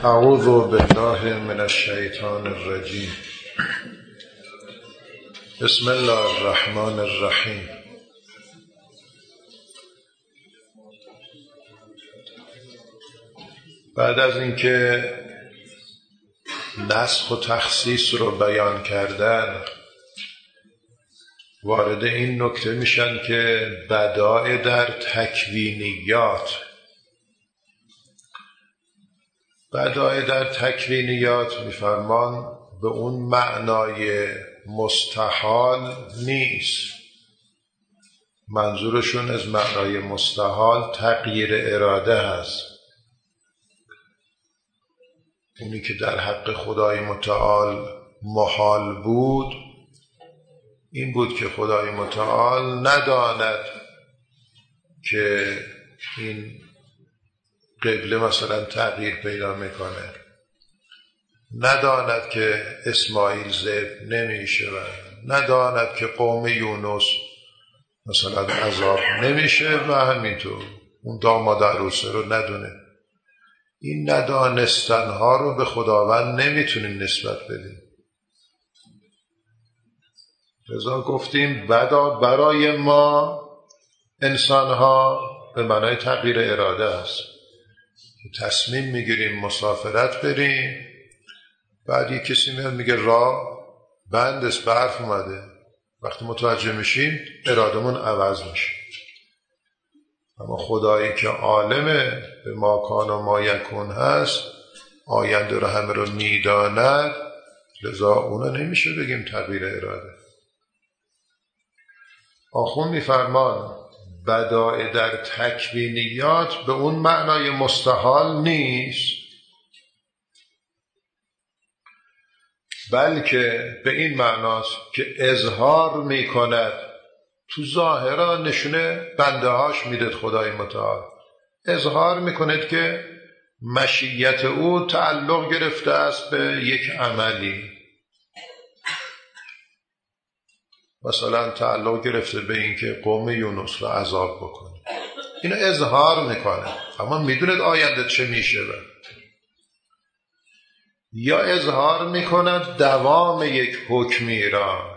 اعوذ بالله من الشیطان الرجیم. بسم الله الرحمن الرحیم. بعد از اینکه نسخ و تخصیص رو بیان کردن، وارد این نکته میشن که بدائع در تکوینیات. بدائع در تکوینیات میفرمان به اون معنای مستحال نیست. منظورشون از معنای مستحال تغییر اراده هست. اونی که در حق خدای متعال محال بود این بود که خدای متعال نداند که این قبله مثلا تغییر پیدا میکنه، نداند که اسماعیل ذبح نمیشه و نداند که قوم یونس مثلا عذاب نمیشه و همینطور اون داماد عروسه رو ندونه. این ندانستنها رو به خداوند نمیتونیم نسبت بدیم. لذا گفتیم بدا برای ما انسانها به معنای تغییر اراده است. تصمیم میگیریم مسافرت بریم، بعد یک کسی میاد میگه راه بند است، برف اومده، وقتی متوجه میشیم ارادمون عوض میشه. اما خدایی که عالم به ما کان و ما یکون هست، آینده رو همه رو میداند، لذا اونا نمیشه بگیم تغییر اراده. آخون میفرمان بدائع در تکوینیات به اون معنای مستحال نیست، بلکه به این معناست که اظهار میکند. تو ظاهرا نشونه بنده هاش میدید خدای متعال، اظهار میکند که مشیت او تعلق گرفته است به یک عملی. مثلا تعلق گرفته به این که قوم یونس رو عذاب بکنه، اینو اظهار میکنه، اما میدوند آینده چه میشه. یا اظهار میکند دوام یک حکمی را.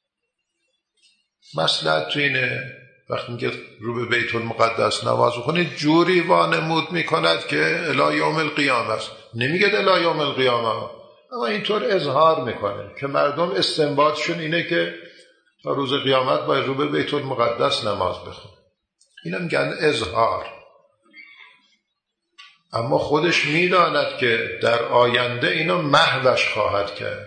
مصلحت تو اینه وقتی میگه رو به بیت المقدس نماز بخونید، جوری وانمود میکند که الی یوم القیامه است، نمیگه الی یوم القیامه، اما اینطور اظهار میکنه که مردم استنباطشون اینه که تا روز قیامت باید رو به بیت المقدس نماز بخون. اینم میگن اظهار. اما خودش میداند که در آینده اینو محوش خواهد کرد.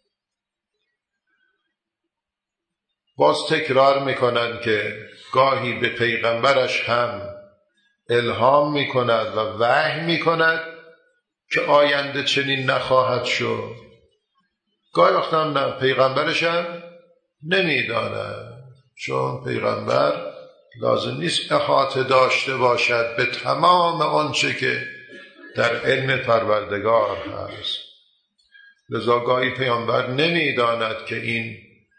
باز تکرار میکنن که گاهی به پیغمبرش هم الهام میکند و وحی میکند که آینده چنین نخواهد شد. گاهی وقتا هم نه، پیغمبرش هم نمیداند، چون پیغمبر لازم نیست احاطه داشته باشد به تمام آنچه که در علم پروردگار هست. لذا گاهی پیغمبر نمیداند که این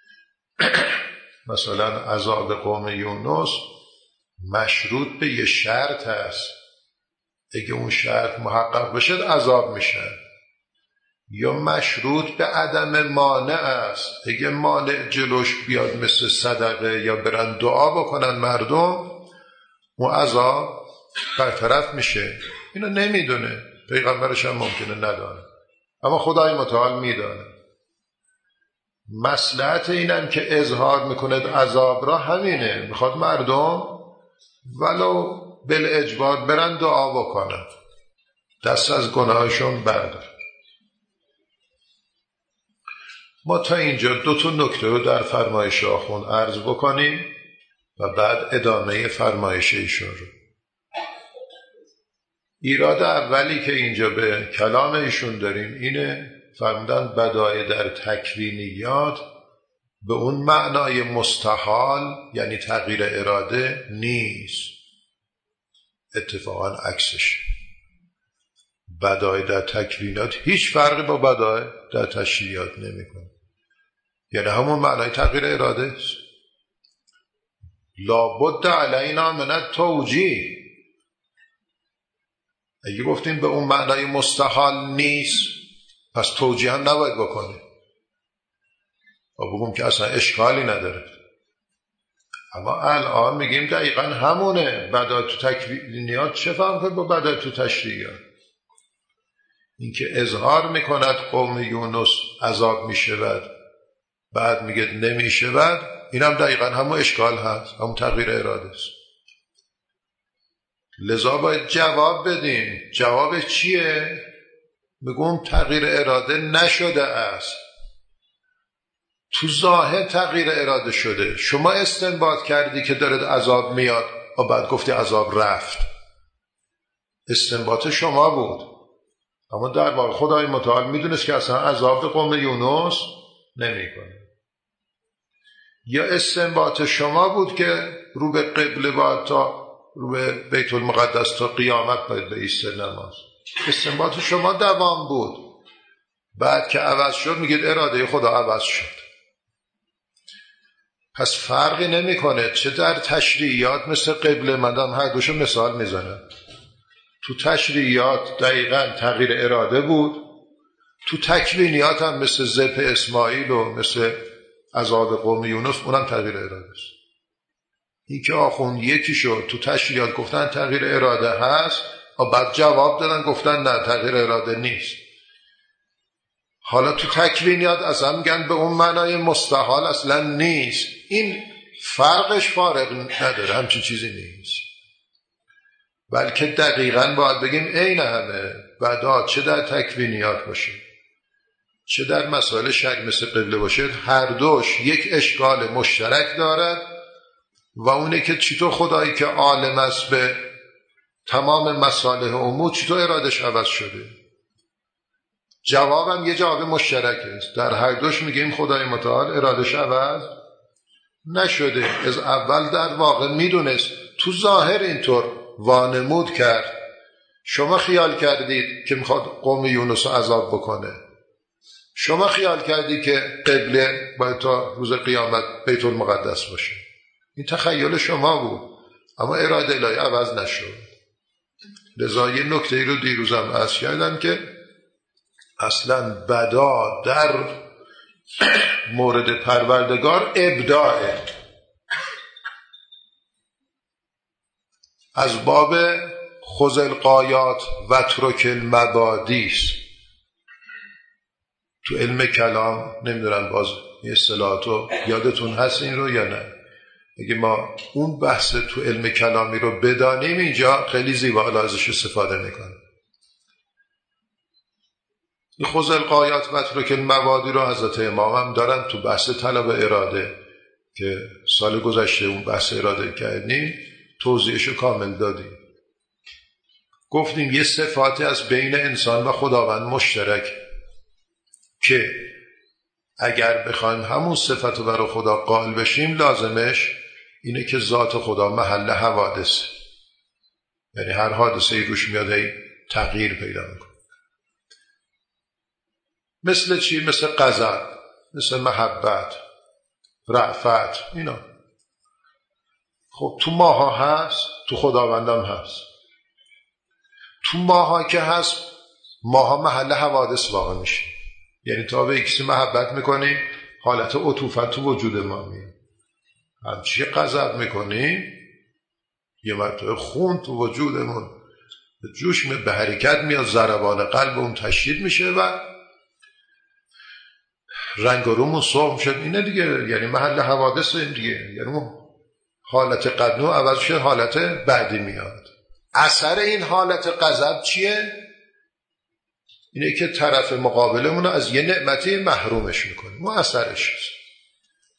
مثلا عذاب قوم یونس مشروط به یه شرط هست، اگه اون شرط محقق بشه عذاب میشن، یا مشروط به عدم مانع است، اگه مانع جلوش بیاد مثل صدقه یا برن دعا بکنن مردم، اون عذاب برطرف میشه. اینو نمیدونه، پیغمبرش هم ممکنه ندانه، اما خدای متعال میدانه. مصلحت اینم که اظهار میکند عذاب را همینه، میخواد مردم ولو بالاجبار برن دعا بکنن، دست از گناهشون بردار. ما تا اینجا 2 نکته رو در فرمایش آخوند عرض بکنیم و بعد ادامه فرمایش ایشون رو. ایراد اولی که اینجا به کلام ایشون داریم اینه، فرمودن بدائع در تکوینیات به اون معنای مستحال یعنی تغییر اراده نیست، اتفاقا عکسش. بدائع در تکوینات هیچ فرقی با بدائع در تشریعات نمیکنه، یعنی همون معنای تغییر اراده است. لابد علینا من التوجیه، اگه گفتیم به اون معنای مستحال نیست، پس توجیه هم نباید بکنیم و بگم که اصلا اشکالی نداره. اما الان میگیم دقیقا همونه. بدایع تو تکوینیات چه فرق کنه با بدایع تو تشریعیات؟ این که اظهار میکند قوم یونس عذاب میشود، بعد میگه نمیشود، این هم دقیقا همون اشکال هست، همون تغییر اراده است. لذا باید جواب بدیم. جواب چیه؟ میگم تغییر اراده نشده است، تو ظاهر تغییر اراده شده. شما استنباط کردی که داره عذاب میاد و بعد گفتی عذاب رفت، استنباط شما بود. اما در واقع خدای متعال میدونست که اصلا عذاب قوم یونس نمیکنه. یا استنباط شما بود که رو به قبله باید تا رو به بیت المقدس تا قیامت باید به ایسته نماز. استنباط شما دوام بود، بعد که عوض شد میگید اراده خدا عوض شد. پس فرقی نمیکنه چه در تشریعیات مثل قبله، من هر دوشو مثال میزنم. تو تشریعیات دقیقاً تغییر اراده بود، تو تکوینیات هم مثل ذبح اسماعیل و مثل عذاب قوم یونس اونم تغییر اراده است. این که آخوند یکی شد تو تشریعات گفتن تغییر اراده هست و بعد جواب دادن گفتن نه تغییر اراده نیست. حالا تو تکوینیات اصلا میگن به اون معنای مستحال اصلا نیست. این فرقش فارق نداره، همچین چیزی نیست. بلکه دقیقاً باید بگیم عین همه بعدا، چه در تکوینیات باشه چه در مسائل شرع مثل قبله باشه، هر دوش یک اشکال مشترک دارد و اونه که چطور خدایی که عالم است به تمام مصالح امور چطور ارادش عوض شده. جوابم یه جواب مشترک است، در هر دوش میگیم خدای متعال ارادش عوض نشده. از اول در واقع میدونست، تو ظاهر اینطور وانمود کرد. شما خیال کردید که میخواد قوم یونس رو عذاب بکنه، شما خیال کردید که قبله باید تا روز قیامت بیت المقدس باشه، این تخیل شما بود، اما اراده الهی عوض نشد. لذا یه نکته رو دیروزم عرض کردم که اصلا بدا در مورد پروردگار ابداعه، از باب خذ الغایات و ترک المبادی است. تو علم کلام نمیدونم باز این اصطلاحاتو یادتون هست این رو یا نه؟ اگه ما اون بحث تو علم کلامی رو بدانیم اینجا خیلی زیبا ازش استفاده میکنیم. این خذ الغایات و ترک المبادی رو حضرت امام هم دارن تو بحث طلب اراده که سال گذشته اون بحث اراده کردیم، توضیحشو کامل دادیم. گفتیم یه صفاتی از بین انسان و خداوند مشترک که اگر بخوایم همون صفت رو برای خدا قائل بشیم لازمش اینه که ذات خدا محل حوادث، یعنی هر حادثه ای روش میاد هی تغییر پیدا میکنه. مثل چی؟ مثل غضب، مثل محبت، رأفت، اینا. خب تو ماها هست، تو خداوندم هست. تو ماها که هست، ماها محل حوادث واقع میشه، یعنی تا به کسی محبت میکنیم حالت عطوفت تو وجود ما میاد، همچی غضب میکنیم یه مرتبه خون تو وجودمون به جوش به حرکت میاد، ضربان قلب اون تشدید میشه و رنگ و رومون سرخ شد. اینه دیگه، یعنی محل حوادث این دیگه، یعنی اون حالت قبلی عوض شد حالت بعدی میاد. اثر این حالت غضب چیه؟ اینه که طرف مقابلمون از یه نعمتی محرومش میکنه، ما اثرش هست.